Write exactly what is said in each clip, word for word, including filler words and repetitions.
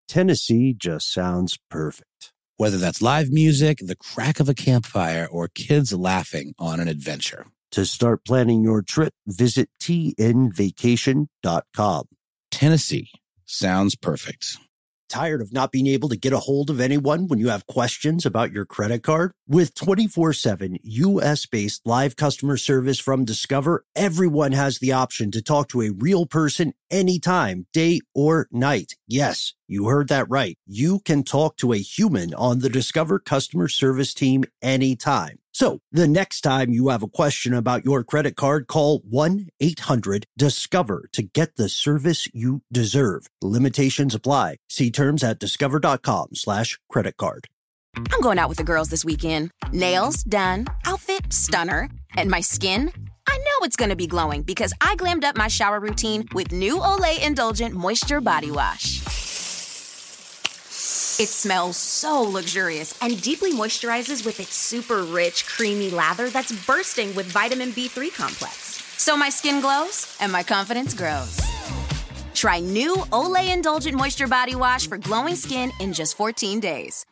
Tennessee just sounds perfect. Whether that's live music, the crack of a campfire, or kids laughing on an adventure. To start planning your trip, visit T N vacation dot com. Tennessee sounds perfect. Tired of not being able to get a hold of anyone when you have questions about your credit card? With twenty-four seven U S-based live customer service from Discover, everyone has the option to talk to a real person anytime, day or night. Yes, you heard that right. You can talk to a human on the Discover customer service team anytime. So the next time you have a question about your credit card, call one eight hundred discover to get the service you deserve. Limitations apply. See terms at discover.com slash credit card. I'm going out with the girls this weekend. Nails done, outfit stunner, and my skin? I know it's going to be glowing because I glammed up my shower routine with new Olay Indulgent Moisture Body Wash. It smells so luxurious and deeply moisturizes with its super rich, creamy lather that's bursting with vitamin B three complex. So my skin glows and my confidence grows. Try new Olay Indulgent Moisture Body Wash for glowing skin in just fourteen days.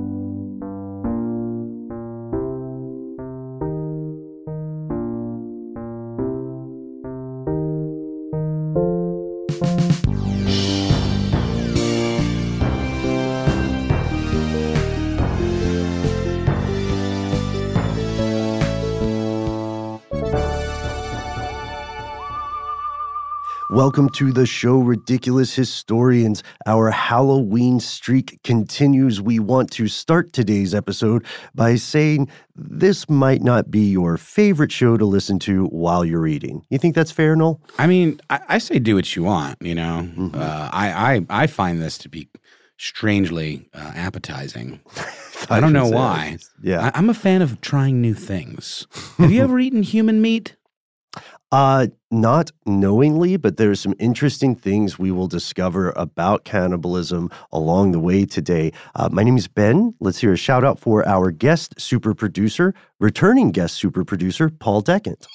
Welcome to the show, Ridiculous Historians. Our Halloween streak continues. We want to start today's episode by saying this might not be your favorite show to listen to while you're eating. You think that's fair, Noel? I mean, I, I say do what you want, you know. Mm-hmm. Uh, I, I, I find this to be strangely uh, appetizing. I don't know why. Yeah. I, I'm a fan of trying new things. Have you ever eaten human meat? Uh, not knowingly, but there's some interesting things we will discover about cannibalism along the way today. Uh, my name is Ben. Let's hear a shout out for our guest super producer, returning guest super producer, Paul Decant.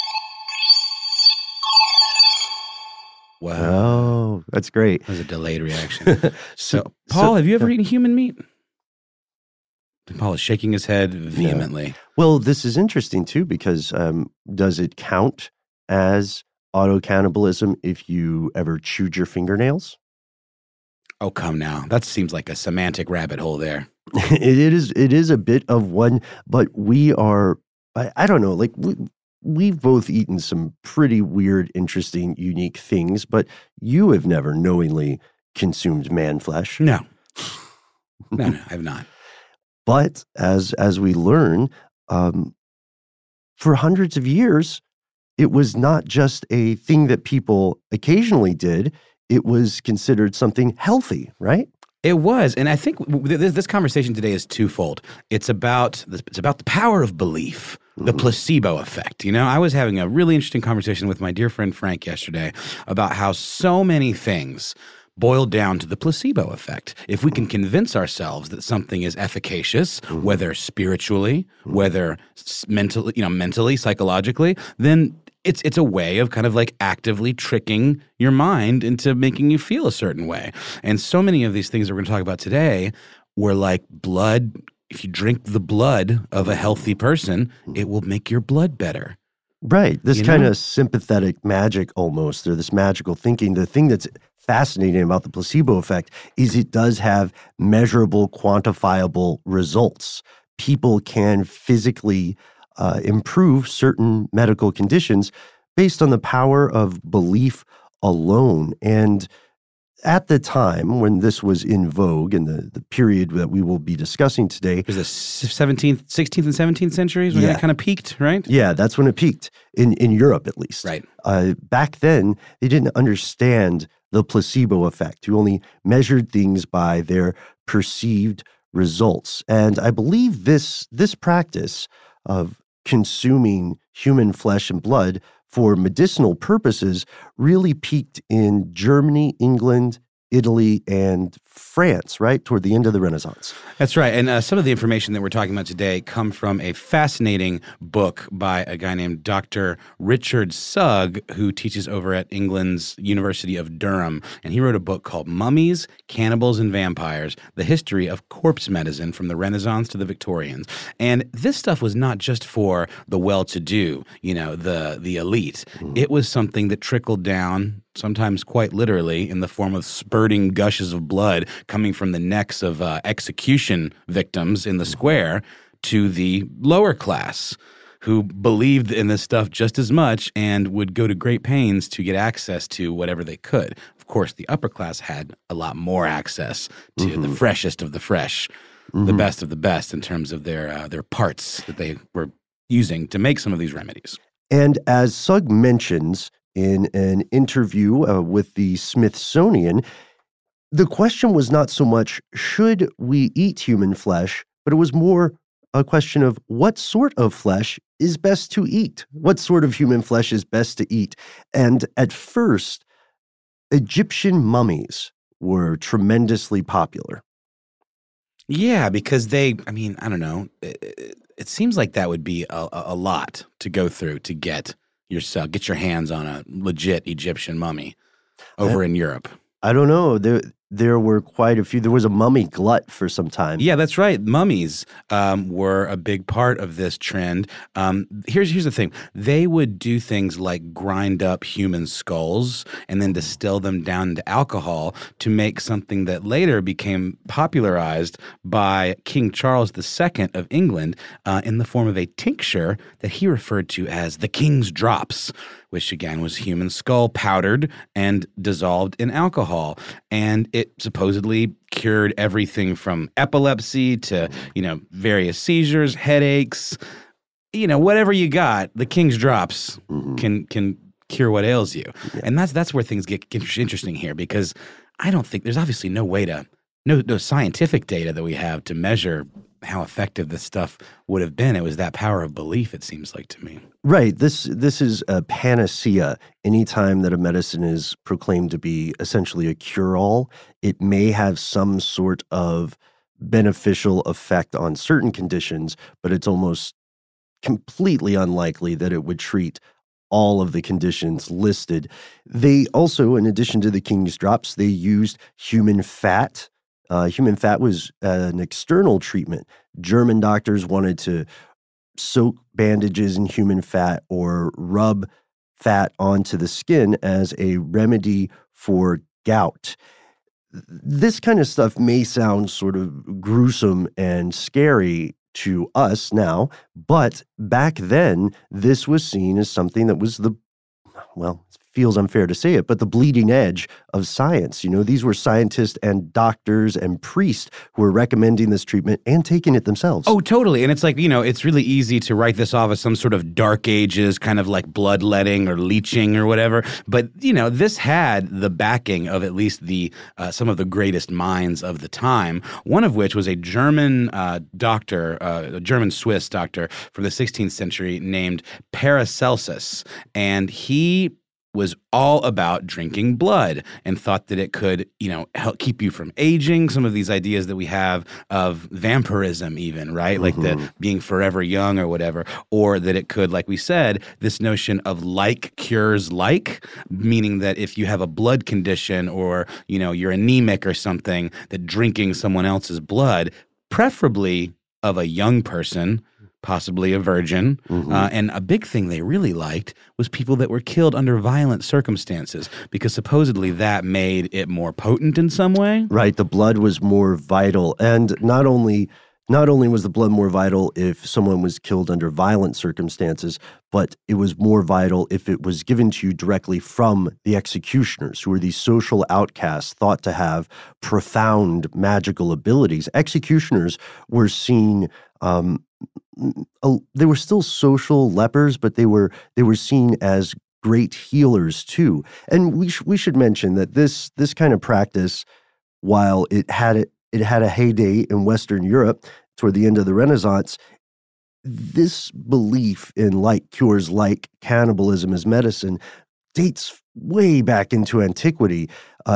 Wow. Oh, that's great. That was a delayed reaction. So, Paul, so, have you ever uh, eaten human meat? Paul is shaking his head vehemently. Yeah. Well, this is interesting, too, because um, does it count as autocannibalism if you ever chewed your fingernails? Oh, come now. That seems like a semantic rabbit hole there. it, it is It is a bit of one, but we are, I, I don't know, like we, we've both eaten some pretty weird, interesting, unique things, but you have never knowingly consumed man flesh. No. No, no, I have not. But as as we learn, um, for hundreds of years, it was not just a thing that people occasionally did. It was considered something healthy, right? It was, and I think this, this conversation today is twofold. It's about it's about the power of belief, the mm-hmm. placebo effect. You know, I was having a really interesting conversation with my dear friend Frank yesterday about how so many things boiled down to the placebo effect. If we can convince ourselves that something is efficacious, mm-hmm. whether spiritually, mm-hmm. whether mentally, you know, mentally, psychologically, then it's it's a way of kind of like actively tricking your mind into making you feel a certain way. And so many of these things that we're going to talk about today were like blood. If you drink the blood of a healthy person, it will make your blood better. Right. This You kind know? of sympathetic magic almost, or this magical thinking. The thing that's fascinating about the placebo effect is it does have measurable, quantifiable results. People can physically uh, improve certain medical conditions based on the power of belief alone. And at the time when this was in vogue, in the, the period that we will be discussing today. It was the seventeenth, sixteenth, and seventeenth centuries when Yeah. it kind of peaked, right? Yeah, that's when it peaked, in, in Europe at least. Right. Uh, back then, they didn't understand the placebo effect. You only measured things by their perceived results. And I believe this this practice of consuming human flesh and blood for medicinal purposes really peaked in Germany, England, Italy, and France, right? Toward the end of the Renaissance. That's right. And uh, some of the information that we're talking about today come from a fascinating book by a guy named Doctor Richard Sugg, who teaches over at England's University of Durham. And he wrote a book called Mummies, Cannibals, and Vampires, The History of Corpse Medicine from the Renaissance to the Victorians. And this stuff was not just for the well-to-do, you know, the, the elite. Mm. It was something that trickled down, sometimes quite literally, in the form of spurting gushes of blood coming from the necks of uh, execution victims in the square to the lower class who believed in this stuff just as much and would go to great pains to get access to whatever they could. Of course, the upper class had a lot more access to mm-hmm. the freshest of the fresh, mm-hmm. the best of the best in terms of their uh, their parts that they were using to make some of these remedies. And as Sugg mentions in an interview uh, with the Smithsonian, the question was not so much, should we eat human flesh, but it was more a question of what sort of flesh is best to eat? What sort of human flesh is best to eat? And at first, Egyptian mummies were tremendously popular. Yeah, because they, I mean, I don't know, it, it seems like that would be a, a lot to go through to get yourself, get your hands on a legit Egyptian mummy over I, in Europe. I don't know. There, there were quite a few. There was a mummy glut for some time. Yeah, that's right. Mummies um, were a big part of this trend. Um, here's here's the thing. They would do things like grind up human skulls and then distill them down into alcohol to make something that later became popularized by King Charles the Second of England uh, in the form of a tincture that he referred to as the King's Drops, which again was human skull powdered and dissolved in alcohol. And it supposedly cured everything from epilepsy to, you know, various seizures, headaches, you know, whatever you got, the King's Drops mm-hmm. can can cure what ails you. Yeah. And that's that's where things get interesting here, because I don't think there's obviously no way to, no, no scientific data that we have to measure how effective this stuff would have been. It was that power of belief, it seems like to me. Right. This this is a panacea. Anytime that a medicine is proclaimed to be essentially a cure-all, it may have some sort of beneficial effect on certain conditions, but it's almost completely unlikely that it would treat all of the conditions listed. They also, in addition to the King's Drops, they used human fat. Uh, human fat was uh, an external treatment. German doctors wanted to soak bandages in human fat or rub fat onto the skin as a remedy for gout. This kind of stuff may sound sort of gruesome and scary to us now, but back then, this was seen as something that was the, well, it feels unfair to say it, but the bleeding edge of science. You know, these were scientists and doctors and priests who were recommending this treatment and taking it themselves. Oh, totally. And it's like, you know, it's really easy to write this off as some sort of dark ages, kind of like bloodletting or leeching or whatever. But, you know, this had the backing of at least the uh, some of the greatest minds of the time, one of which was a German uh, doctor, uh, a German-Swiss doctor from the sixteenth century named Paracelsus. And he was all about drinking blood and thought that it could, you know, help keep you from aging. Some of these ideas that we have of vampirism even, right? Mm-hmm. Like the being forever young or whatever, or that it could, like we said, this notion of like cures like, meaning that if you have a blood condition or, you know, you're anemic or something, that drinking someone else's blood, preferably of a young person, possibly a virgin. Mm-hmm. Uh, and a big thing they really liked was people that were killed under violent circumstances, because supposedly that made it more potent in some way. Right. The blood was more vital. And not only not only was the blood more vital if someone was killed under violent circumstances, but it was more vital if it was given to you directly from the executioners, who were these social outcasts thought to have profound magical abilities. Executioners were seen um, they were still social lepers, but they were they were seen as great healers too. And we sh- we should mention that this this kind of practice, while it had it it had a heyday in Western Europe toward the end of the Renaissance, this belief in like cures like, cannibalism as medicine, dates way back into antiquity. Uh,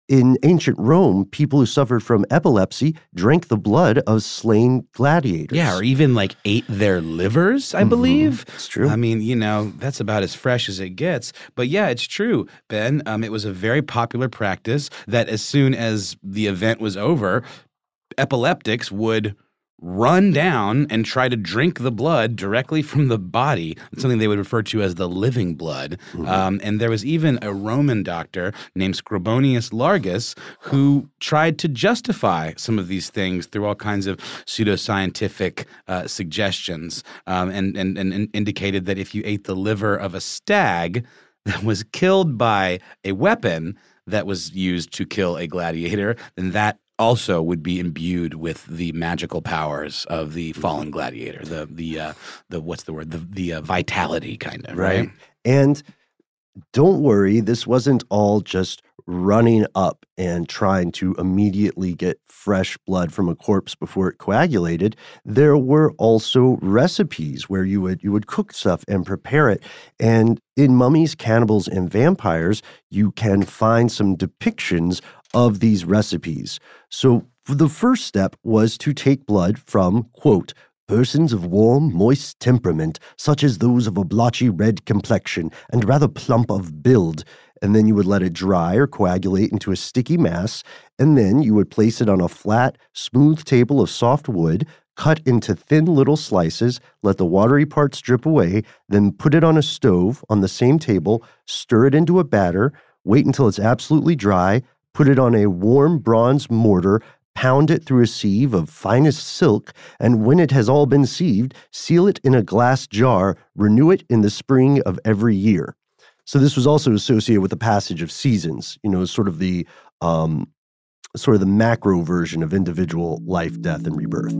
In ancient Rome, people who suffered from epilepsy drank the blood of slain gladiators. Yeah, or even like ate their livers, I mm-hmm. believe. It's true. I mean, you know, that's about as fresh as it gets. But yeah, it's true, Ben. Um, it was a very popular practice that as soon as the event was over, epileptics would run down and try to drink the blood directly from the body. It's something they would refer to as the living blood. Mm-hmm. Um, and there was even a Roman doctor named Scribonius Largus who tried to justify some of these things through all kinds of pseudoscientific uh, suggestions um, and, and, and indicated that if you ate the liver of a stag that was killed by a weapon that was used to kill a gladiator, then that also would be imbued with the magical powers of the fallen gladiator, the the uh, the what's the word, the the uh, vitality kind of, right? right? And don't worry, this wasn't all just running up and trying to immediately get fresh blood from a corpse before it coagulated. There were also recipes where you would you would cook stuff and prepare it. And in Mummies, Cannibals, and Vampires, you can find some depictions of these recipes. So the first step was to take blood from, quote, persons of warm, moist temperament, such as those of a blotchy red complexion and rather plump of build, and then you would let it dry or coagulate into a sticky mass, and then you would place it on a flat, smooth table of soft wood, cut into thin little slices, let the watery parts drip away, then put it on a stove on the same table, stir it into a batter, wait until it's absolutely dry, put it on a warm bronze mortar, pound it through a sieve of finest silk, and when it has all been sieved, seal it in a glass jar, renew it in the spring of every year. So this was also associated with the passage of seasons, you know, sort of the um, sort of the macro version of individual life, death, and rebirth.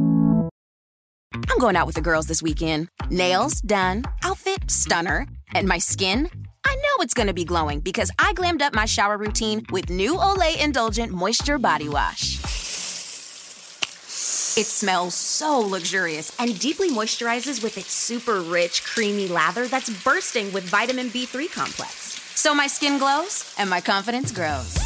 I'm going out with the girls this weekend. Nails done, outfit stunner, and my skin, I know it's going to be glowing because I glammed up my shower routine with new Olay Indulgent Moisture Body Wash. It smells so luxurious and deeply moisturizes with its super rich, creamy lather that's bursting with vitamin B three complex. So my skin glows and my confidence grows.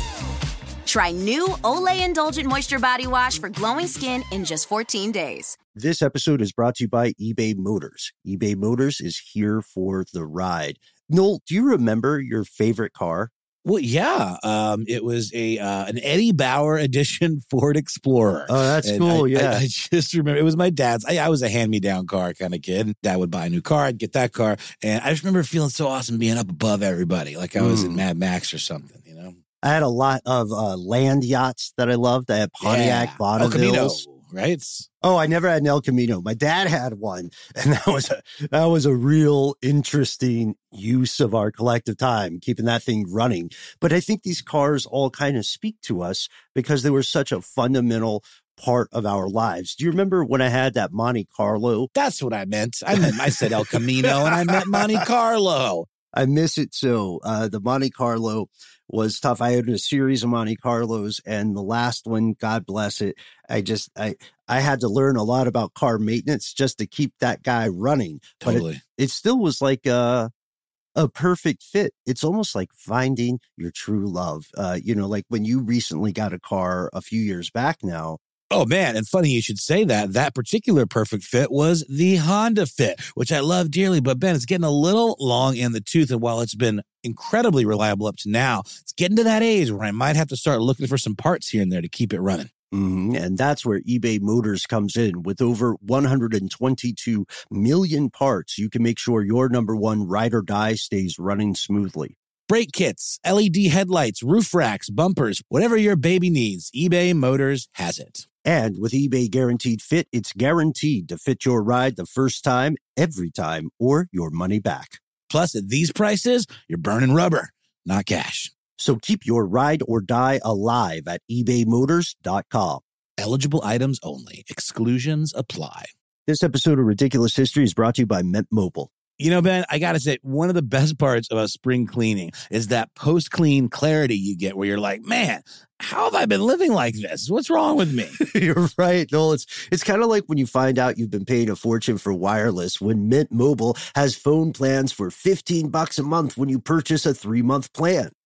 Try new Olay Indulgent Moisture Body Wash for glowing skin in just fourteen days. This episode is brought to you by eBay Motors. eBay Motors is here for the ride. Noel, do you remember your favorite car? Well, yeah. Um, it was a uh, an Eddie Bauer edition Ford Explorer. Oh, that's and cool, I, yeah. I, I just remember, it was my dad's. I, I was a hand-me-down car kind of kid. Dad would buy a new car, I'd get that car. And I just remember feeling so awesome being up above everybody, like I was mm. in Mad Max or something, you know? I had a lot of uh, land yachts that I loved. I had Pontiac yeah. Bonnevilles. Right? Oh, I never had an El Camino. My dad had one, and that was a that was a real interesting use of our collective time, keeping that thing running. But I think these cars all kind of speak to us because they were such a fundamental part of our lives. Do you remember when I had that Monte Carlo? That's what I meant. I meant I said El Camino, and I meant Monte Carlo. I miss it so. Uh, the Monte Carlo was tough. I had a series of Monte Carlos, and the last one, God bless it, I just I I had to learn a lot about car maintenance just to keep that guy running. Totally. But it, it still was like a a perfect fit. It's almost like finding your true love. Uh, you know, like when you recently got a car a few years back now. Oh, man. And funny you should say that. That particular perfect fit was the Honda Fit, which I love dearly. But, Ben, it's getting a little long in the tooth. And while it's been incredibly reliable up to now, it's getting to that age where I might have to start looking for some parts here and there to keep it running. Mm-hmm. And that's where eBay Motors comes in. With over one hundred twenty-two million parts, you can make sure your number one ride or die stays running smoothly. Brake kits, L E D headlights, roof racks, bumpers, whatever your baby needs, eBay Motors has it. And with eBay Guaranteed Fit, it's guaranteed to fit your ride the first time, every time, or your money back. Plus, at these prices, you're burning rubber, not cash. So keep your ride or die alive at ebay motors dot com. Eligible items only. Exclusions apply. This episode of Ridiculous History is brought to you by Mint Mobile. You know, Ben, I got to say, one of the best parts about spring cleaning is that post-clean clarity you get where you're like, man, how have I been living like this? What's wrong with me? You're right, Noel. It's, it's kind of like when you find out you've been paying a fortune for wireless when Mint Mobile has phone plans for fifteen bucks a month when you purchase a three-month plan.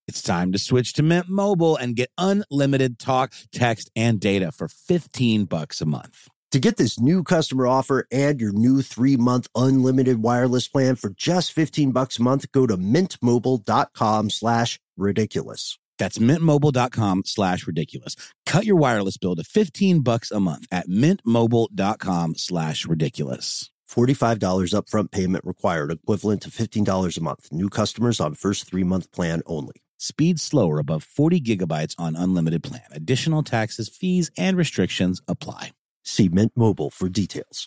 It's time to switch to Mint Mobile and get unlimited talk, text, and data for fifteen bucks a month. To get this new customer offer and your new three-month unlimited wireless plan for just fifteen bucks a month, go to mintmobile.com slash ridiculous. That's mintmobile.com slash ridiculous. Cut your wireless bill to fifteen bucks a month at mintmobile.com slash ridiculous. forty-five dollars upfront payment required, equivalent to fifteen dollars a month. New customers on first three-month plan only. Speed slower above forty gigabytes on unlimited plan. Additional taxes, fees, and restrictions apply. See Mint Mobile for details.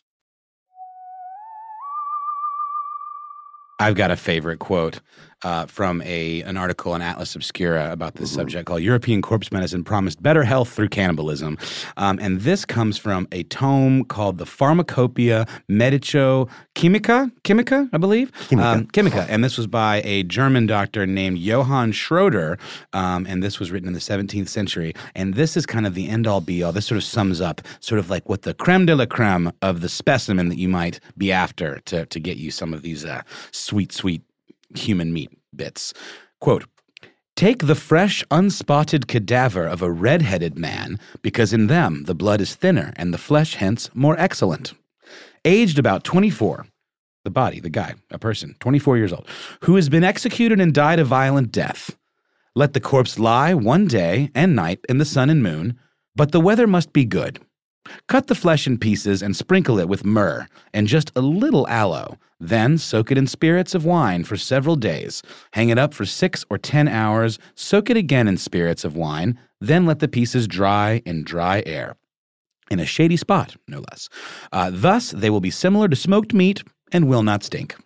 I've got a favorite quote uh, from a an article in Atlas Obscura about this mm-hmm. subject called European Corpse Medicine Promised Better Health Through Cannibalism. Um, and this comes from a tome called the Pharmacopoeia Medico Chimica, Chimica, I believe? Chimica. Um, Chimica. And this was by a German doctor named Johann Schroeder. Um, and this was written in the seventeenth century. And this is kind of the end-all be-all. This sort of sums up sort of like what the creme de la creme of the specimen that you might be after to, to get you some of these uh, sweet, sweet human meat bits. Quote, "Take the fresh, unspotted cadaver of a red-headed man, because in them the blood is thinner and the flesh hence more excellent. Aged about twenty-four, the body, the guy, a person, twenty-four years old, who has been executed and died a violent death. Let the corpse lie one day and night in the sun and moon, but the weather must be good. Cut the flesh in pieces and sprinkle it with myrrh and just a little aloe. Then soak it in spirits of wine for several days. Hang it up for six or ten hours. Soak it again in spirits of wine. Then let the pieces dry in dry air. In a shady spot, no less. Uh, thus, they will be similar to smoked meat and will not stink."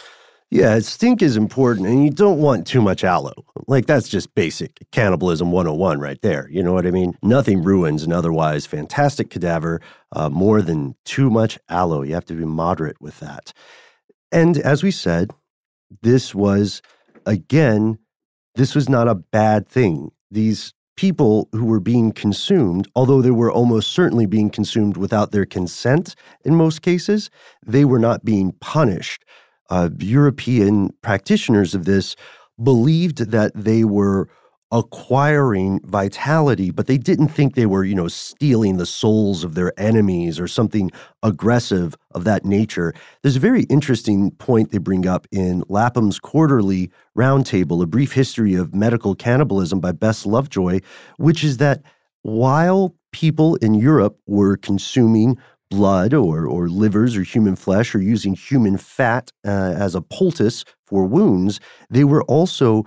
Yeah, stink is important, and you don't want too much aloe. Like, that's just basic cannibalism one oh one right there. You know what I mean? Nothing ruins an otherwise fantastic cadaver uh, more than too much aloe. You have to be moderate with that. And as we said, this was, again, this was not a bad thing. These people who were being consumed, although they were almost certainly being consumed without their consent in most cases, they were not being punished. Uh, European practitioners of this believed that they were acquiring vitality, but they didn't think they were, you know, stealing the souls of their enemies or something aggressive of that nature. There's a very interesting point they bring up in Lapham's Quarterly Roundtable, A Brief History of Medical Cannibalism by Bess Lovejoy, which is that while people in Europe were consuming blood or, or livers or human flesh or using human fat uh, as a poultice for wounds, they were also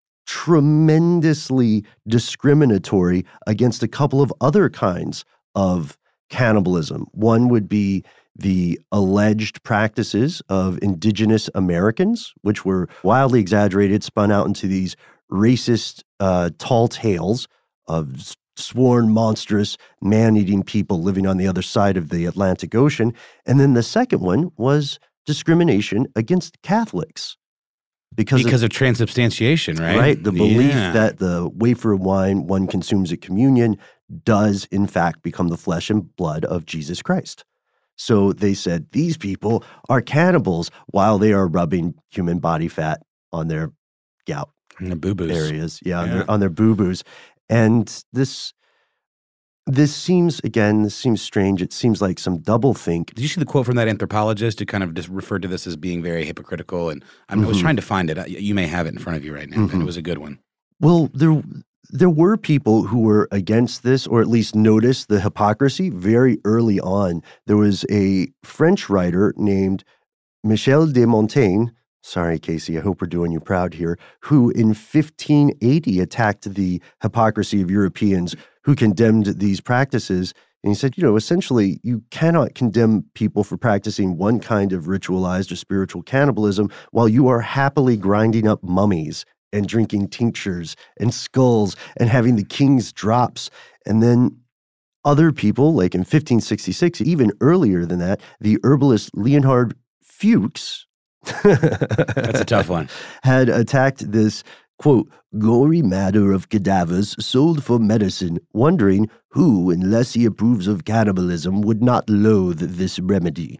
tremendously discriminatory against a couple of other kinds of cannibalism. One would be the alleged practices of indigenous Americans, which were wildly exaggerated, spun out into these racist uh, tall tales of sworn, monstrous, man-eating people living on the other side of the Atlantic Ocean. And then the second one was discrimination against Catholics. Because, because of, of transubstantiation, right? Right. The belief yeah. that the wafer of wine one consumes at communion does, in fact, become the flesh and blood of Jesus Christ. So they said these people are cannibals while they are rubbing human body fat on their gout the boo-boos. areas. Yeah, yeah. On their, on their boo-boos. And this this seems, again, this seems strange. It seems like some doublethink. Did you see the quote from that anthropologist who kind of just referred to this as being very hypocritical? And I, mean, mm-hmm. I was trying to find it. You may have it in front of you right now, mm-hmm. and it was a good one. Well, there there were people who were against this, or at least noticed the hypocrisy very early on. There was a French writer named Michel de Montaigne. Sorry, Casey, I hope we're doing you proud here, who in fifteen eighty attacked the hypocrisy of Europeans who condemned these practices. And he said, you know, essentially, you cannot condemn people for practicing one kind of ritualized or spiritual cannibalism while you are happily grinding up mummies and drinking tinctures and skulls and having the king's drops. And then other people, like in fifteen sixty-six, even earlier than that, the herbalist Leonhard Fuchs, that's a tough one, had attacked this, quote, gory matter of cadavers sold for medicine, wondering who, unless he approves of cannibalism, would not loathe this remedy.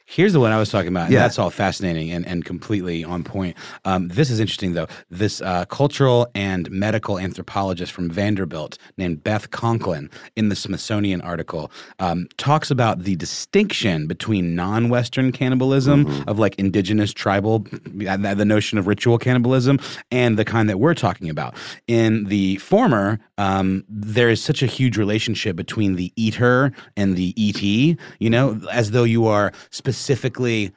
Here's the one I was talking about, and Yeah. that's all fascinating and, and completely on point. Um, this is interesting, though. This uh, cultural and medical anthropologist from Vanderbilt named Beth Conklin in the Smithsonian article um, talks about the distinction between non-Western cannibalism mm-hmm. of like indigenous tribal, the notion of ritual cannibalism, and the kind that we're talking about. In the former, um, there is such a huge relationship between the eater and the eatee, you know, as though you are specifically specifically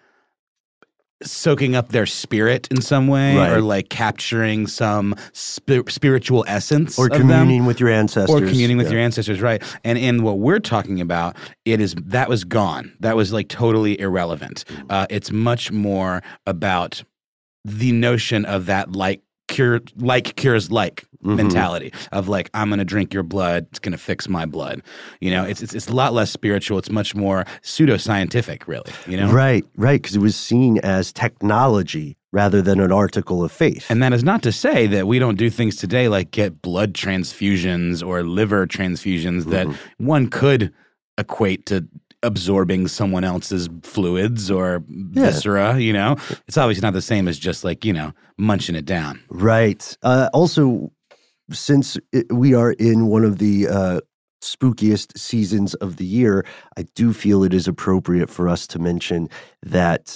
soaking up their spirit in some way right. or like capturing some sp- spiritual essence or of communing them. with your ancestors. Or communing with yeah. your ancestors, right. And in what we're talking about, it is that was gone. That was like totally irrelevant. Uh, it's much more about the notion of that like cure, like cures like mm-hmm. mentality of like, I'm going to drink your blood. It's going to fix my blood. You know, it's, it's, it's a lot less spiritual. It's much more pseudoscientific, really, you know? Right, right. Because it was seen as technology rather than an article of faith. And that is not to say that we don't do things today like get blood transfusions or liver transfusions mm-hmm. that one could equate to absorbing someone else's fluids or yeah. viscera, you know? It's obviously not the same as just like, you know, munching it down. Right. Uh, also, since it, we are in one of the uh, spookiest seasons of the year, I do feel it is appropriate for us to mention that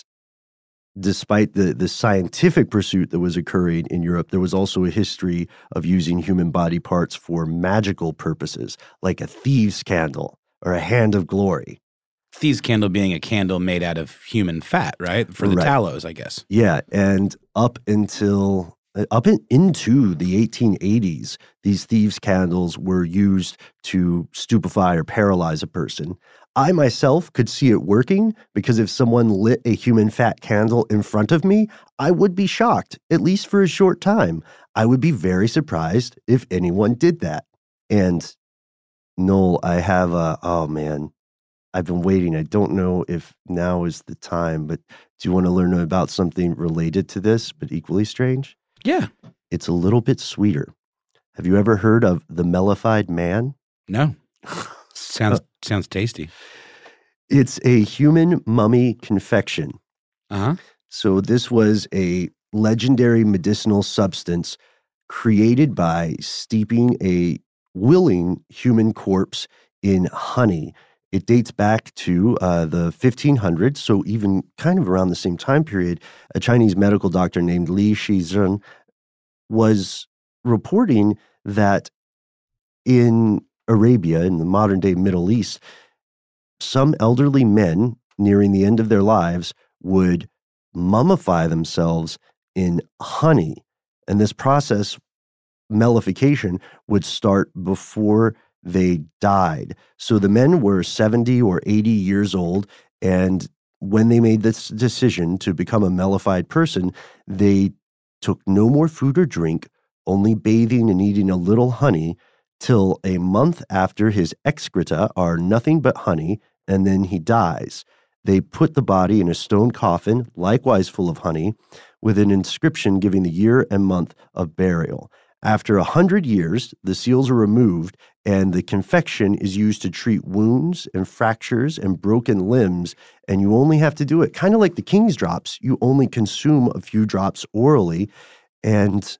despite the, the scientific pursuit that was occurring in Europe, there was also a history of using human body parts for magical purposes, like a thieves' candle or a hand of glory. Thieves' candle being a candle made out of human fat, right? For the right. tallows, I guess. Yeah, and up until up in, into the eighteen eighties, these thieves' candles were used to stupefy or paralyze a person. I myself could see it working because if someone lit a human fat candle in front of me, I would be shocked, at least for a short time. I would be very surprised if anyone did that. And Noel, I have a, oh man, I've been waiting. I don't know if now is the time, but do you want to learn about something related to this, but equally strange? Yeah. It's a little bit sweeter. Have you ever heard of the mellified man? No. Sounds sounds tasty. It's a human mummy confection. Uh-huh. So this was a legendary medicinal substance created by steeping a willing human corpse in honey. It dates back to uh, the fifteen hundreds, so even kind of around the same time period, a Chinese medical doctor named Li Shizhen was reporting that in Arabia, in the modern-day Middle East, some elderly men nearing the end of their lives would mummify themselves in honey. And this process, mellification, would start before they died. So the men were seventy or eighty years old, and when they made this decision to become a mellified person, they took no more food or drink, only bathing and eating a little honey, till a month after his excreta are nothing but honey, and then he dies. They put the body in a stone coffin, likewise full of honey, with an inscription giving the year and month of burial. After a hundred years, the seals are removed, and the confection is used to treat wounds and fractures and broken limbs, and you only have to do it kind of like the King's drops. You only consume a few drops orally, and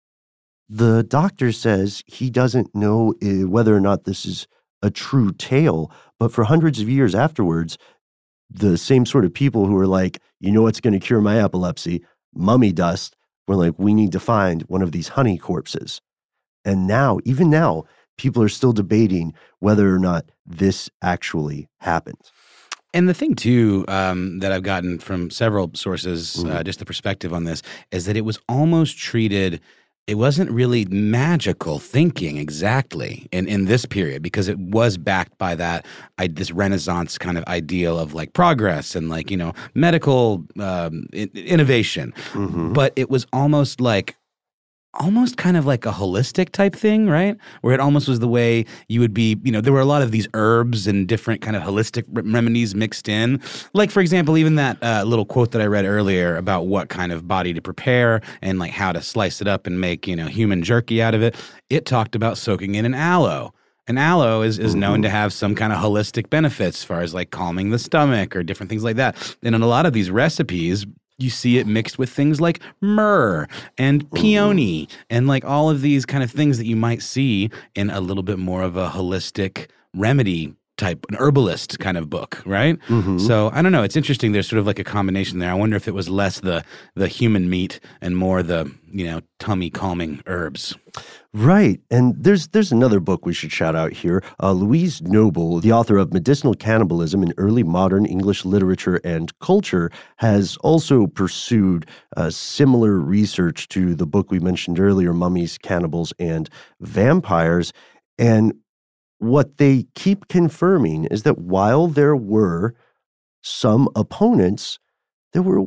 the doctor says he doesn't know whether or not this is a true tale, but for hundreds of years afterwards, the same sort of people who are like, you know what's going to cure my epilepsy? Mummy dust. We're like, we need to find one of these honey corpses. And now, even now, people are still debating whether or not this actually happened. And the thing, too, um, that I've gotten from several sources, mm-hmm. uh, just the perspective on this, is that it was almost treated, it wasn't really magical thinking exactly in, in this period, because it was backed by that, I, this Renaissance kind of ideal of like progress and like, you know, medical um, in, innovation. Mm-hmm. But it was almost like, almost kind of like a holistic type thing, right? Where it almost was the way you would be, you know, there were a lot of these herbs and different kind of holistic remedies mixed in. Like, for example, even that uh, little quote that I read earlier about what kind of body to prepare and like how to slice it up and make, you know, human jerky out of it. It talked about soaking in an aloe And aloe is, is Mm-hmm. known to have some kind of holistic benefits as far as like calming the stomach or different things like that. And in a lot of these recipes, you see it mixed with things like myrrh and peony and like all of these kind of things that you might see in a little bit more of a holistic remedy type, an herbalist kind of book, right? Mm-hmm. So I don't know. It's interesting. There's sort of like a combination there. I wonder if it was less the the human meat and more the, you know, tummy calming herbs. Right. And there's there's another book we should shout out here. Uh, Louise Noble, the author of Medicinal Cannibalism in Early Modern English Literature and Culture, has also pursued uh, similar research to the book we mentioned earlier, Mummies, Cannibals, and Vampires. And what they keep confirming is that while there were some opponents, there were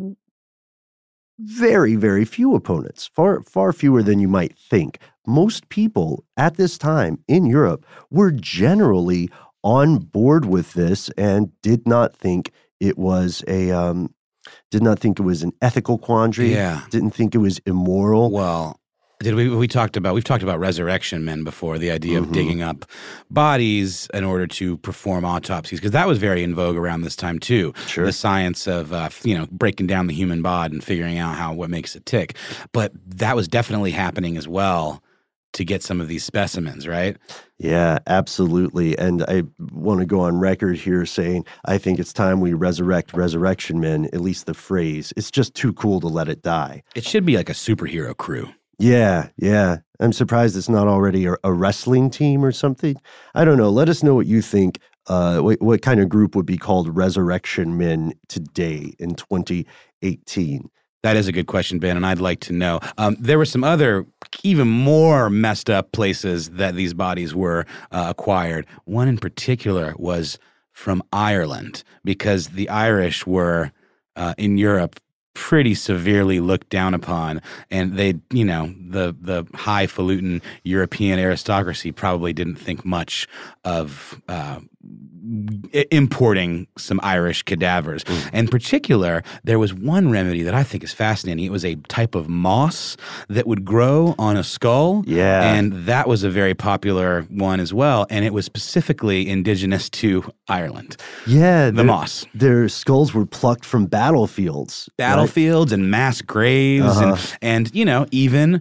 very, very few opponents, far, far fewer than you might think. Most people at this time in Europe were generally on board with this and did not think it was a, um, did not think it was an ethical quandary. Yeah. Didn't think it was immoral. Well, did we we talked about we've talked about resurrection men before, the idea of Mhm. digging up bodies in order to perform autopsies, because that was very in vogue around this time too. Sure. The science of uh, you know breaking down the human body and figuring out how what makes it tick. But that was definitely happening as well to get some of these specimens, right? Yeah, absolutely. And I want to go on record here saying I think it's time we resurrect resurrection men, at least the phrase. It's just too cool to let it die. It should be like a superhero crew. Yeah, yeah. I'm surprised it's not already a, a wrestling team or something. I don't know. Let us know what you think. Uh, what, what kind of group would be called Resurrection Men today in twenty eighteen? That is a good question, Ben, and I'd like to know. Um, there were some other even more messed up places that these bodies were uh, acquired. One in particular was from Ireland, because the Irish were uh, in Europe pretty severely looked down upon, and they, you know, the the highfalutin European aristocracy probably didn't think much of uh, importing some Irish cadavers. Mm. In particular, there was one remedy that I think is fascinating. It was a type of moss that would grow on a skull. Yeah. And that was a very popular one as well. And it was specifically indigenous to Ireland. Yeah. The their, moss. Their skulls were plucked from battlefields. Battlefields right? and mass graves. Uh-huh. And, and, you know, even...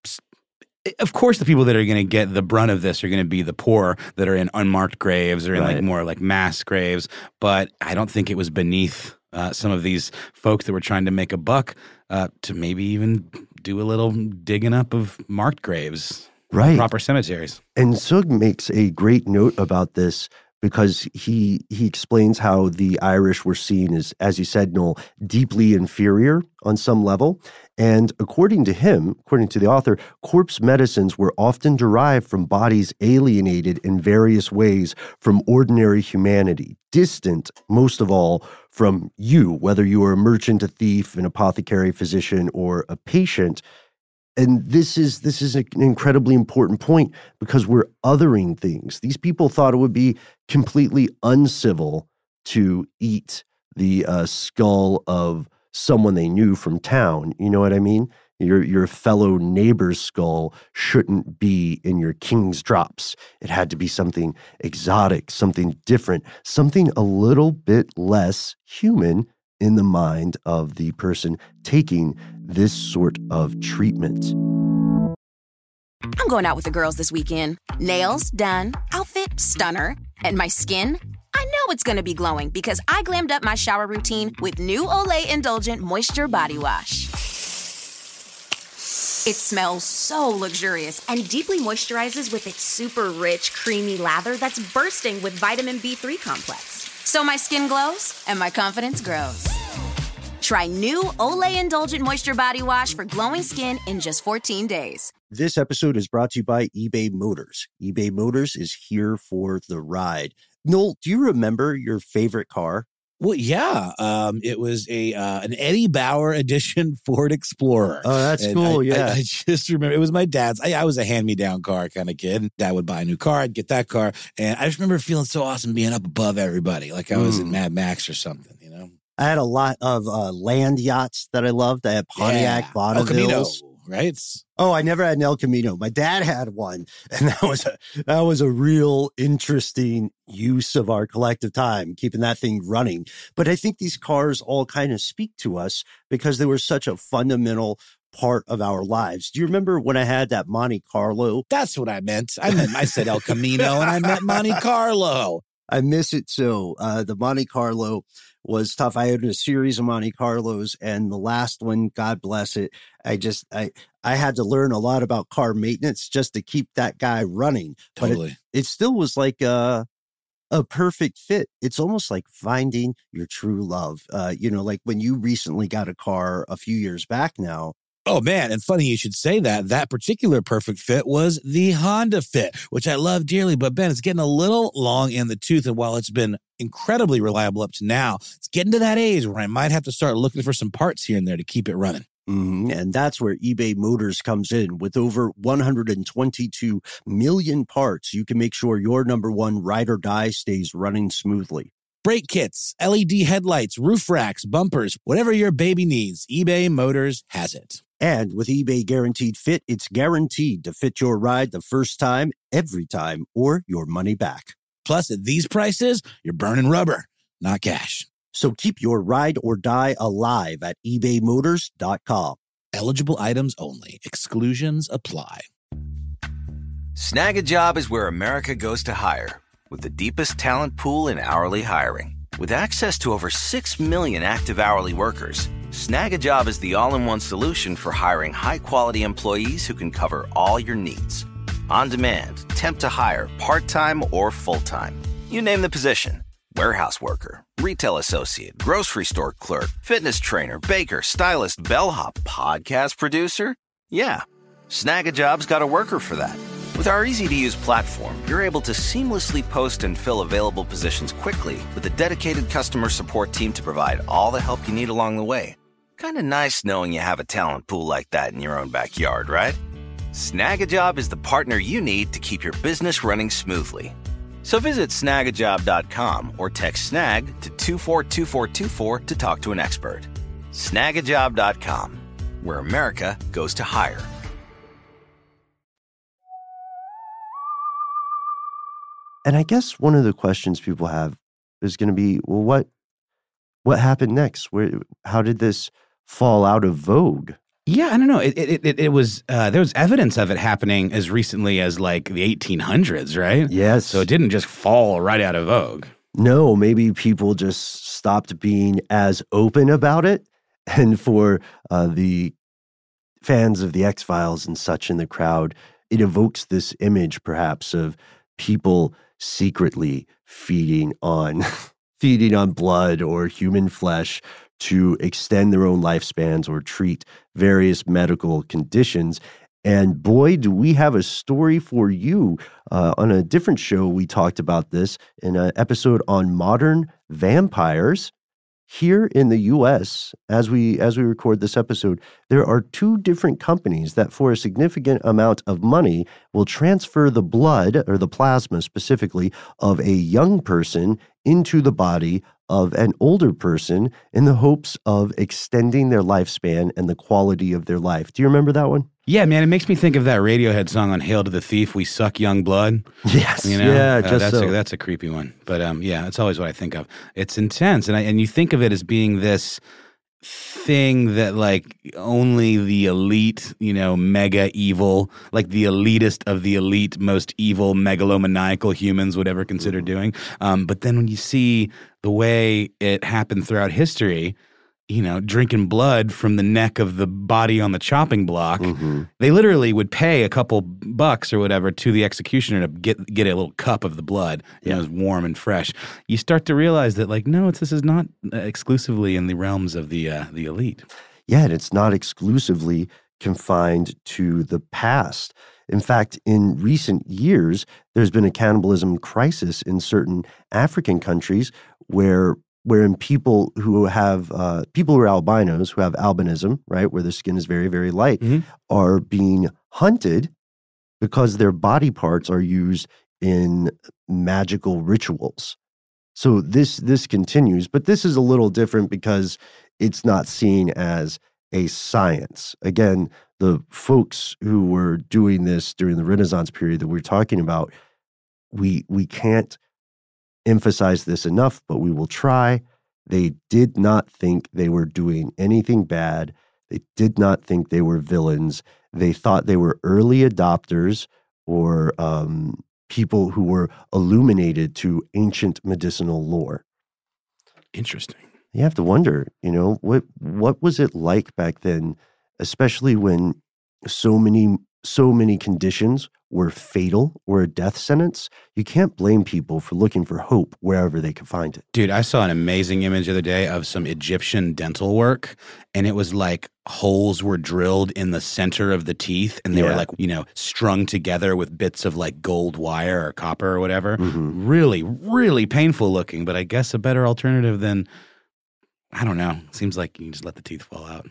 Of course, the people that are going to get the brunt of this are going to be the poor that are in unmarked graves or in Right. like more like mass graves. But I don't think it was beneath uh, some of these folks that were trying to make a buck uh, to maybe even do a little digging up of marked graves, Right. proper cemeteries. And Zug makes a great note about this because he he explains how the Irish were seen as, as you said, Noel, deeply inferior on some level. And according to him, according to the author, corpse medicines were often derived from bodies alienated in various ways from ordinary humanity, distant, most of all, from you, whether you are a merchant, a thief, an apothecary, physician, or a patient. And this is this is an incredibly important point because we're othering things. These people thought it would be completely uncivil to eat the uh, skull of someone they knew from town. You know what I mean? Your your fellow neighbor's skull shouldn't be in your king's drops. It had to be something exotic, something different, something a little bit less human in the mind of the person taking this sort of treatment. I'm going out with the girls this weekend. Nails done, outfit stunner, and my skin? I know it's going to be glowing because I glammed up my shower routine with new Olay Indulgent Moisture Body Wash. It smells so luxurious and deeply moisturizes with its super rich, creamy lather that's bursting with vitamin B three complex. So my skin glows and my confidence grows. Try new Olay Indulgent Moisture Body Wash for glowing skin in just fourteen days. This episode is brought to you by eBay Motors. eBay Motors is here for the ride. Noel, do you remember your favorite car? Well, yeah. Um, it was a uh, an Eddie Bauer edition Ford Explorer. Oh, that's And cool, I, yeah. I, I just remember, it was my dad's. I, I was a hand-me-down car kind of kid. Dad would buy a new car, I'd get that car. And I just remember feeling so awesome being up above everybody, like I was Mm. in Mad Max or something, you know? I had a lot of uh, land yachts that I loved. I had Pontiac Yeah. El Camino. Bonnevilles. right? It's, Oh, I never had an El Camino. My dad had one, and that was a that was a real interesting use of our collective time, keeping that thing running. But I think these cars all kind of speak to us because they were such a fundamental part of our lives. Do you remember when I had that Monte Carlo? that's what I meant. I meant I said El Camino, and I meant Monte Carlo. I miss it so. Uh, the Monte Carlo was tough. I had a series of Monte Carlos, and the last one, God bless it, I just I I had to learn a lot about car maintenance just to keep that guy running. Totally. But it, it still was like a a perfect fit. It's almost like finding your true love. Uh, you know, like when you recently got a car a few years back now. Oh, man. And funny you should say that. That particular perfect fit was the Honda Fit, which I love dearly. But, Ben, it's getting a little long in the tooth. And while it's been incredibly reliable up to now, it's getting to that age where I might have to start looking for some parts here and there to keep it running. Mm-hmm. And that's where eBay Motors comes in. With over one hundred twenty-two million parts, you can make sure your number one ride or die stays running smoothly. Brake kits, L E D headlights, roof racks, bumpers, whatever your baby needs, eBay Motors has it. And with eBay Guaranteed Fit, it's guaranteed to fit your ride the first time, every time, or your money back. Plus, at these prices, you're burning rubber, not cash. So keep your ride or die alive at ebay motors dot com. Eligible items only. Exclusions apply. Snag a Job is where America goes to hire, with the deepest talent pool in hourly hiring. With access to over six million active hourly workers, Snag a Job is the all-in-one solution for hiring high-quality employees who can cover all your needs. On demand, temp to hire, part-time or full-time. You name the position. Warehouse worker, retail associate, grocery store clerk, fitness trainer, baker, stylist, bellhop, podcast producer. Yeah, Snag a Job's got a worker for that. With our easy-to-use platform, you're able to seamlessly post and fill available positions quickly with a dedicated customer support team to provide all the help you need along the way. Kind of nice knowing you have a talent pool like that in your own backyard, right? Snag a Job is the partner you need to keep your business running smoothly. So visit snag a job dot com or text snag to two four two four two four to talk to an expert. snag a job dot com, where America goes to hire. And I guess one of the questions people have is going to be, well, what what happened next? Where, how did this fall out of vogue? Yeah, I don't know. It it it, it was uh, there was evidence of it happening as recently as like the eighteen hundreds, right? Yes. So it didn't just fall right out of vogue. No, maybe people just stopped being as open about it. And for uh, the fans of the X-Files and such in the crowd, it evokes this image perhaps of people secretly feeding on feeding on blood or human flesh to extend their own lifespans or treat various medical conditions. And boy, do we have a story for you. Uh, on a different show, we talked about this in an episode on modern vampires. Here in the U S, as we as we record this episode, there are two different companies that for a significant amount of money will transfer the blood, or the plasma specifically, of a young person into the body of an older person in the hopes of extending their lifespan and the quality of their life. Do you remember that one? Yeah, man, it makes me think of that Radiohead song on "Hail to the Thief." We suck young blood. Yes, you know? yeah, uh, just that's so. a, that's a creepy one. But um, yeah, that's always what I think of. It's intense, and I, and you think of it as being this thing that like only the elite, you know, mega evil, like the elitist of the elite, most evil, megalomaniacal humans would ever consider doing. Um, but then when you see the way it happened throughout history, you know, drinking blood from the neck of the body on the chopping block, Mm-hmm. they literally would pay a couple bucks or whatever to the executioner to get get a little cup of the blood. You know, it was warm and fresh. You start to realize that, like, no, it's, this is not exclusively in the realms of the uh, the elite. Yeah, and it's not exclusively confined to the past. In fact, in recent years, there's been a cannibalism crisis in certain African countries where wherein people who have uh, people who are albinos, who have albinism, right, where their skin is very, very light, Mm-hmm. are being hunted because their body parts are used in magical rituals. So this this continues, but this is a little different because it's not seen as a science. Again, the folks who were doing this during the Renaissance period that we're talking about, we we can't emphasize this enough, but we will try. They did not think they were doing anything bad. They did not think they were villains. They thought they were early adopters or um, people who were illuminated to ancient medicinal lore. Interesting. You have to wonder, you know, what what was it like back then, especially when so many so many conditions were fatal or a death sentence? You can't blame people for looking for hope wherever they could find it. Dude, I saw an amazing image the other day of some Egyptian dental work, and it was like holes were drilled in the center of the teeth, and they Yeah. were like, you know, strung together with bits of like gold wire or copper or whatever. Mhm. Really, really painful looking, but I guess a better alternative than, I don't know. Seems like you can just let the teeth fall out.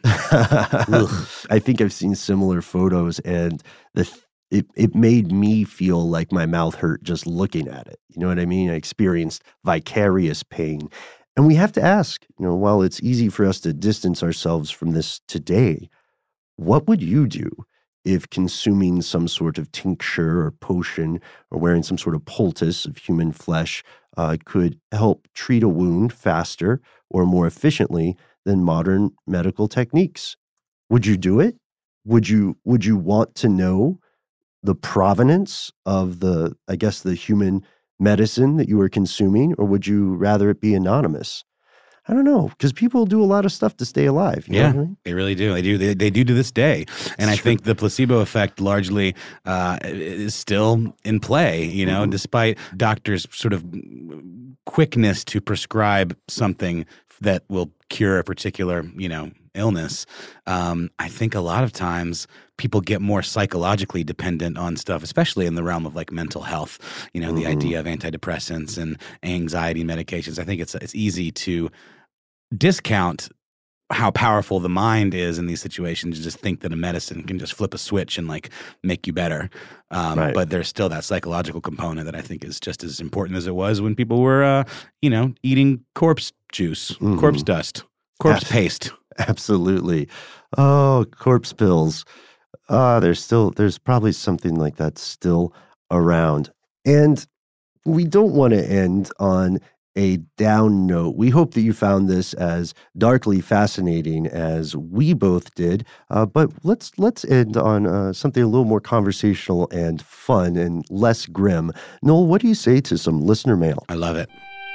I think I've seen similar photos, and the it it made me feel like my mouth hurt just looking at it. You know what I mean? I experienced vicarious pain. And we have to ask, you know, while it's easy for us to distance ourselves from this today, what would you do if consuming some sort of tincture or potion or wearing some sort of poultice of human flesh uh, could help treat a wound faster or more efficiently than modern medical techniques? Would you do it? Would you would you want to know the provenance of the, I guess, the human medicine that you were consuming, or would you rather it be anonymous? I don't know, because people do a lot of stuff to stay alive. You Yeah, know what I mean? they really do. They do. They, they do to this day. And I Sure. think the placebo effect largely uh, is still in play, you know, Mhm. despite doctors' sort of quickness to prescribe something that will cure a particular, you know, illness. Um, I think a lot of times people get more psychologically dependent on stuff, especially in the realm of like mental health, you know, the Mhm. idea of antidepressants and anxiety medications. I think it's it's easy to discount how powerful the mind is in these situations. You just think that a medicine can just flip a switch and like make you better. Um, Right. But there's still that psychological component that I think is just as important as it was when people were, uh, you know, eating corpse juice, Mhm. corpse dust, corpse Abs- paste. Absolutely. Oh, corpse pills. Uh, there's still, there's probably something like that still around. And we don't want to end on a down note. We hope that you found this as darkly fascinating as we both did. Uh, but let's let's end on uh, something a little more conversational and fun and less grim. Noel, what do you say to some listener mail? I love it.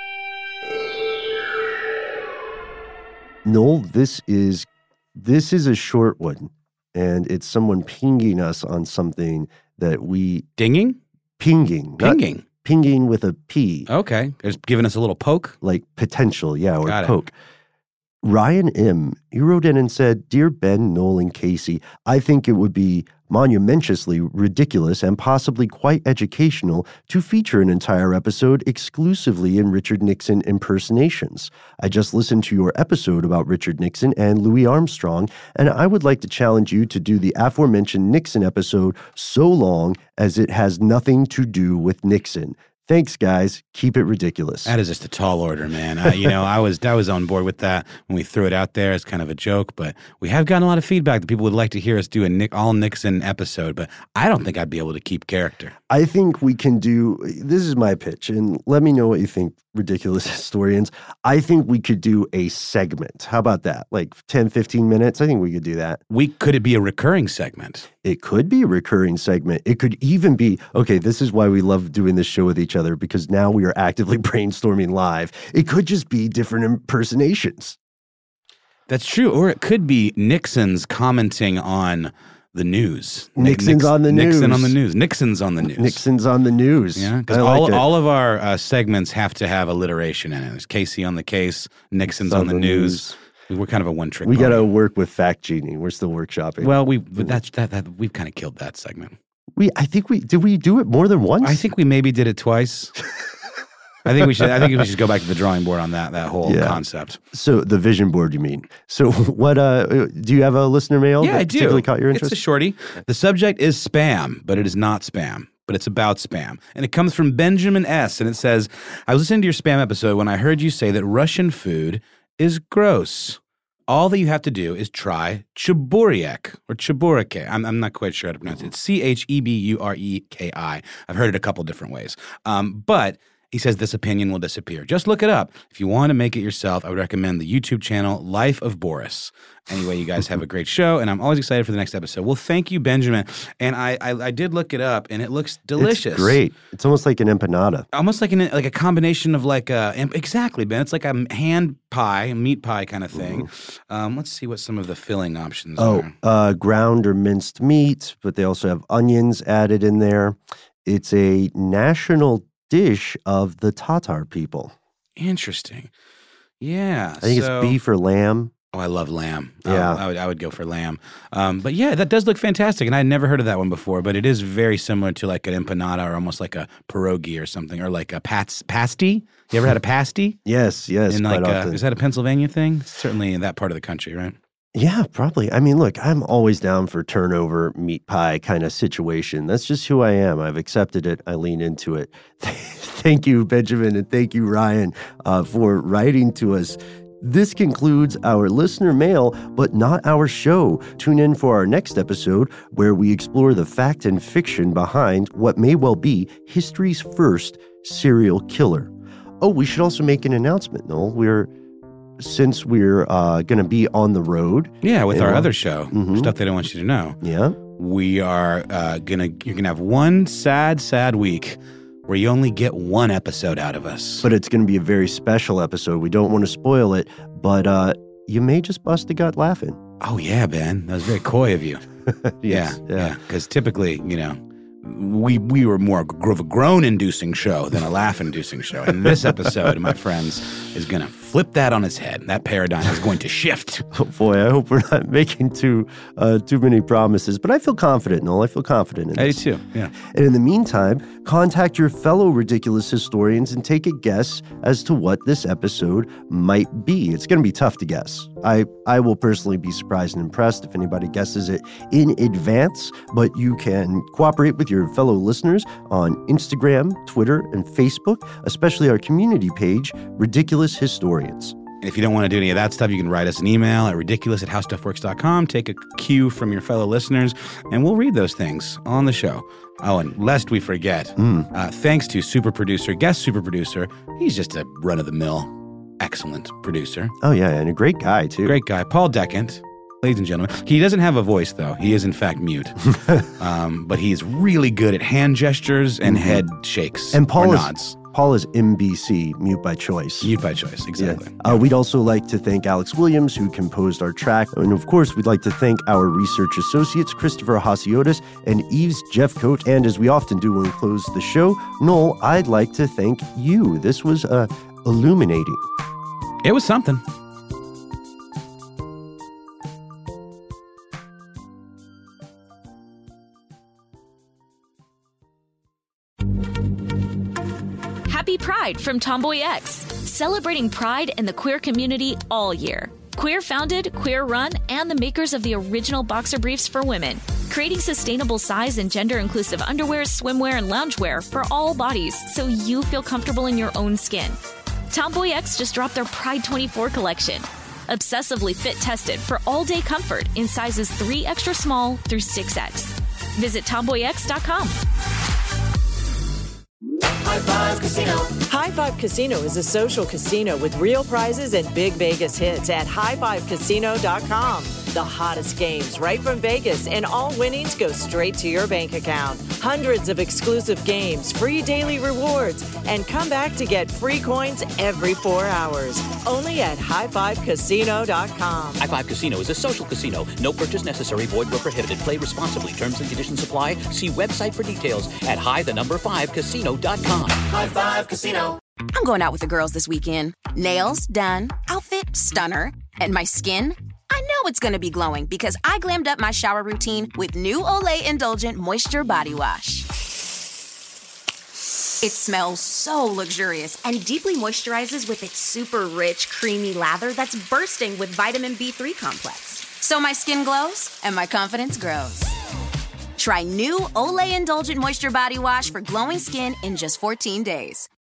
Noel, this is this is a short one, and it's someone pinging us on something that we Dinging? pinging, not Pinging. pinging with a P, Okay. There's giving us a little poke. like potential, yeah, or Got it. poke. Ryan M., he wrote in and said, "Dear Ben, Noel, and Casey, I think it would be monumentously ridiculous and possibly quite educational to feature an entire episode exclusively in Richard Nixon impersonations. I just listened to your episode about Richard Nixon and Louis Armstrong, and I would like to challenge you to do the aforementioned Nixon episode so long as it has nothing to do with Nixon. Thanks, guys. Keep it ridiculous." That is just a tall order, man. I, you know, I was I was on board with that when we threw it out there as kind of a joke, but we have gotten a lot of feedback that people would like to hear us do a Nick, all Nixon episode, but I don't think I'd be able to keep character. I think we can do, this is my pitch, and let me know what you think, ridiculous historians. I think we could do a segment. How about that? Like ten, fifteen minutes? I think we could do that. We could it be a recurring segment? It could be a recurring segment. It could even be, okay, this is why we love doing this show with each other, because now we are actively brainstorming live. It could just be different impersonations. That's true. Or it could be Nixon's commenting on the news. Nick- Nixon's on the Nixon news. on the news. Nixon's on the news. Nixon's on the news. Yeah, because I all, like it. all of our uh, segments have to have alliteration in it. There's Casey on the case, Nixon's on the, news. We're kind of a one trick. We got pony. to work with fact genie. We're still workshopping. Well, we but that's that, that we've kind of killed that segment. we, I think we, did we do it more than once? I think we maybe did it twice. I think we should. I think we should go back to the drawing board on that that whole Yeah. concept. So the vision board, you mean? So what? Uh, do you have a listener mail? Yeah, that I do. Particularly caught your interest? It's a shorty. The subject is spam, but it is not spam. But it's about spam. And it comes from Benjamin S. And it says, I was listening to your spam episode when I heard you say that Russian food is gross. all that you have to do is try Cheburiek or Chebureke. I'm, I'm not quite sure how to pronounce it. It's C H E B U R E K I. I've heard it a couple different ways. Um, but he says this opinion will disappear. Just look it up. If you want to make it yourself, I would recommend the YouTube channel Life of Boris. Anyway, you guys have a great show, and I'm always excited for the next episode. Well, thank you, Benjamin. And I I, I did look it up, and it looks delicious. It's great. It's almost like an empanada. Almost like an like a combination of like a exactly, Ben. It's like a hand pie, a meat pie kind of thing. Mm-hmm. Um, let's see what some of the filling options oh, are. Oh, uh, ground or minced meat, but they also have onions added in there. It's a national dish of the Tatar people. Interesting. Yeah. I think so, it's beef or lamb. Oh, I love lamb. Yeah. Um, I would I would go for lamb. Um, but yeah, that does look fantastic. And I had never heard of that one before, but it is very similar to like an empanada or almost like a pierogi or something, or like a pats, pasty. You ever had a pasty? Yes, yes. In quite like a, often. is that a Pennsylvania thing? Certainly in that part of the country, right? Yeah, probably. I mean, look, I'm always down for turnover meat pie kind of situation. That's just who I am. I've accepted it. I lean into it. Thank you, Benjamin, and thank you, Ryan, uh, for writing to us. This concludes our listener mail, but not our show. Tune in for our next episode where we explore the fact and fiction behind what may well be history's first serial killer. Oh, we should also make an announcement, Noel. We're Since we're uh, going to be on the road. Yeah, with our know, other show, mm-hmm. Stuff They Don't Want You to Know. Yeah. We are uh, going to, you're going to have one sad, sad week where you only get one episode out of us. But it's going to be a very special episode. We don't want to spoil it, but uh, you may just bust a gut laughing. Oh, yeah, Ben. That was very coy of you. Yes, yeah, yeah. Because yeah, typically, you know, we we were more of a groan-inducing show than a laugh-inducing show. And this episode, my friends, is going to flip that on its head. That paradigm is going to shift. Oh, boy, I hope we're not making too uh, too many promises. But I feel confident, Noel. I feel confident in I this. do too, yeah. And in the meantime, contact your fellow ridiculous historians and take a guess as to what this episode might be. It's going to be tough to guess. I, I will personally be surprised and impressed if anybody guesses it in advance, but you can cooperate with your fellow listeners on Instagram, Twitter, and Facebook, especially our community page, Ridiculous Historians. If you don't want to do any of that stuff, you can write us an email at ridiculous at how stuff works dot com. Take a cue from your fellow listeners, and we'll read those things on the show. Oh, and lest we forget, mm. uh, thanks to super producer, guest super producer, he's just a run-of-the-mill, excellent producer. Oh, yeah, and a great guy, too. Great guy, Paul Decant. Ladies and gentlemen, he doesn't have a voice, though. He is, in fact, mute. um, but he's really good at hand gestures and mm-hmm. head shakes and Paul or is, nods. Paul is M B C, mute by choice. Mute by choice, exactly. Yeah. Uh, we'd also like to thank Alex Williams, who composed our track. And, of course, we'd like to thank our research associates, Christopher Hasiotis and Yves Jeffcoat. And as we often do when we close the show, Noel, I'd like to thank you. This was uh, illuminating. It was something. Happy Pride from Tomboy X, celebrating pride in the queer community all year. Queer founded, queer run, and the makers of the original boxer briefs for women, creating sustainable size and gender inclusive underwear, swimwear, and loungewear for all bodies so you feel comfortable in your own skin. Tomboy X just dropped their Pride twenty-four collection, obsessively fit tested for all day comfort in sizes three extra small through six X. Visit tomboy x dot com. High Five Casino. High Five Casino is a social casino with real prizes and big Vegas hits at high five casino dot com. The hottest games right from Vegas, and all winnings go straight to your bank account. Hundreds of exclusive games, free daily rewards, and come back to get free coins every four hours. Only at high five casino dot com. High Five Casino is a social casino. No purchase necessary. Void where prohibited. Play responsibly. Terms and conditions apply. See website for details at high the number five casino dot com. High Five Casino. I'm going out with the girls this weekend. Nails done, outfit stunner, and my skin, I know it's going to be glowing because I glammed up my shower routine with new Olay Indulgent Moisture Body Wash. It smells so luxurious and deeply moisturizes with its super rich, creamy lather that's bursting with vitamin B three complex. So my skin glows and my confidence grows. Try new Olay Indulgent Moisture Body Wash for glowing skin in just fourteen days.